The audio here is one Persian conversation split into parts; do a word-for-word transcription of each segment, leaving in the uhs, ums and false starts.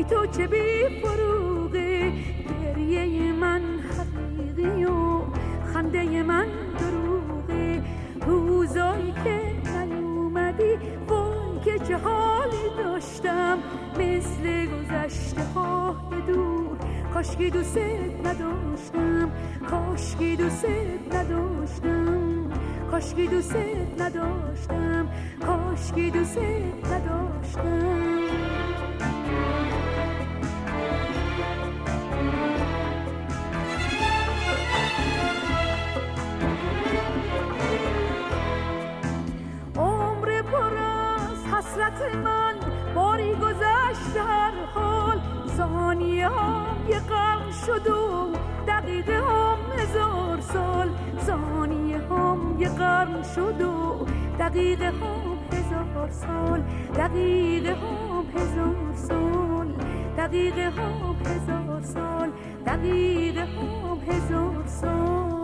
تو چه بی فروغه، گریه من حقیقی و خنده من دروغه. روزایی که نیومدی وای که چه حالی داشتم، مثل گذشته های دور. کاشکی دوست نداشتم، کاشکی دوست نداشتم، کاشکی دوست نداشتم، کاشکی دوست نداشتم. عمر پر از حسرت من باری گذشت هر حال، ثانیه هم یه قرن شد و دقیقه هم هزار سال. ثانیه هم یه قرن شد و دقیقه هم هزار سال. دقیقه هم هزار سال. دقیقه هم هزار سال. دقیقه هم هزار سال.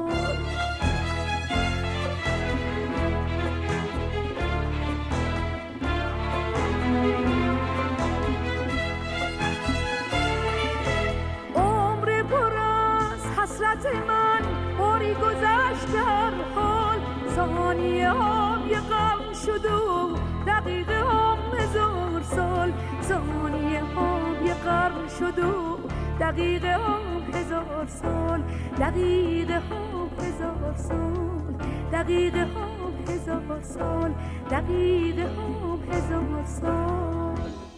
حسرت من باری گذشت هر حال، ثانیه هم یه قرن شد و دقیقه هم هزار سال. ثانیه هم یه قرن شد و دقیقه هم هزار سال. دقیقه هم هزار سال. دقیقه هم هزار سال. دقیقه هم هزار سال.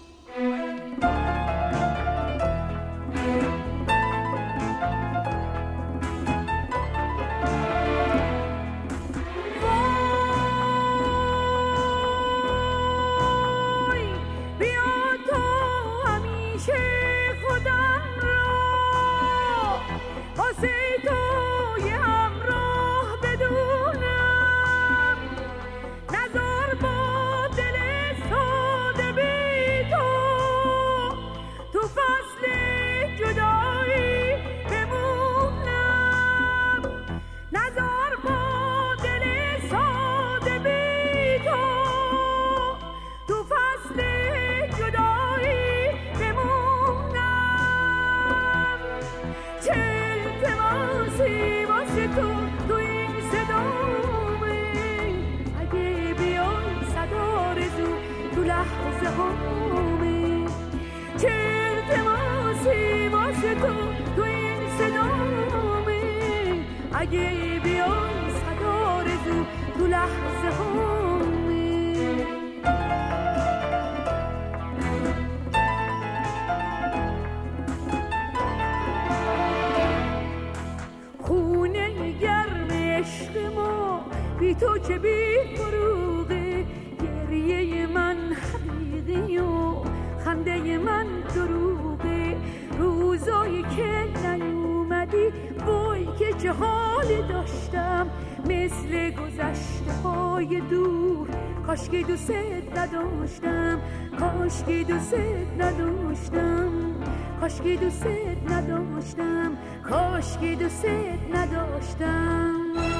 اگه بیای صدا رزو تو لحظه هامه. خونه گرم عشق ما بی تو چه بی فروغه، گریه من حقیقی و خنده من دروغه. روزایی که نیومدی وای که چه حالی داشتم، مثل گذشته های دور. کاشکی دوست نداشتم، کاشکی دوست نداشتم، کاشکی دوست نداشتم، کاشکی دوست نداشتم.